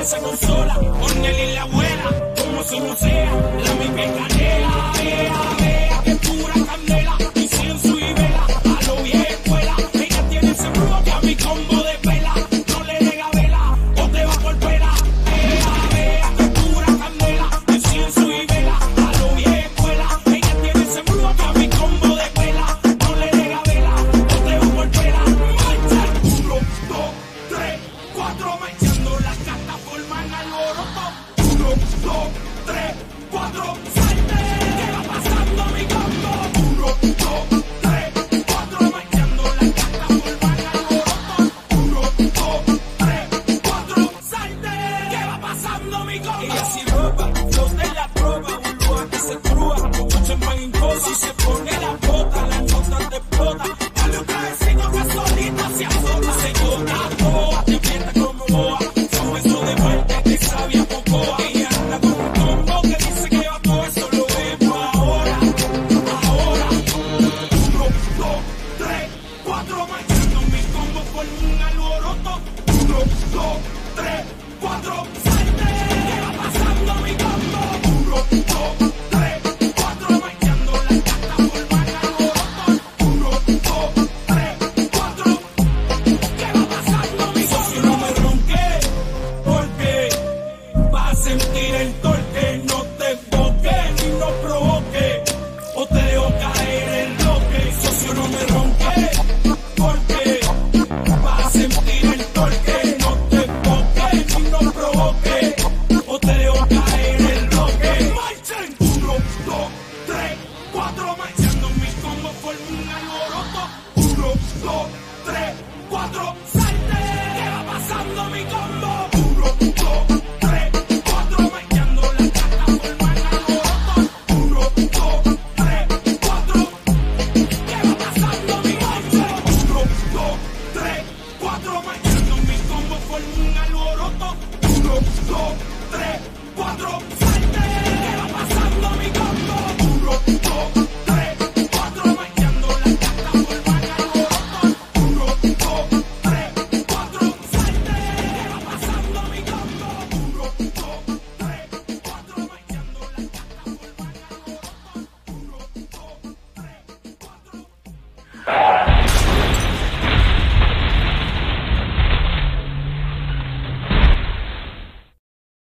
se consola. Con él y la abuela, como si no sea la mi pecadera. Vea que pura candela, incienso y vela. A lo vieja escuela, ella tiene ese brujo que a mi combo de pela. No le deja vela, o te va por pela. Vea que pura candela, incienso y vela. A lo vieja escuela, ella tiene ese brujo que a mi combo de pela. No le deja vela, o te va por pela. Marcha 1, 2, 3, 4, marchando las cartas forman alboroto. 1, 2, 3, 4,